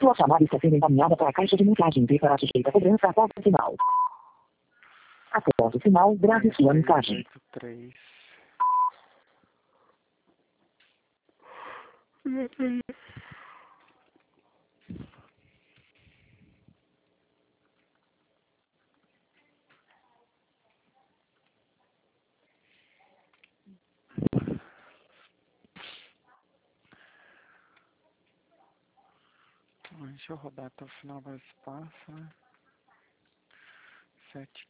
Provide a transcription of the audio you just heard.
Sua chamada está sendo encaminhada para a caixa de mensagem e será sujeita a cobrança após o sinal. Após o sinal, grave sua mensagem. 83. Deixa eu rodar até o final do espaço, né? 7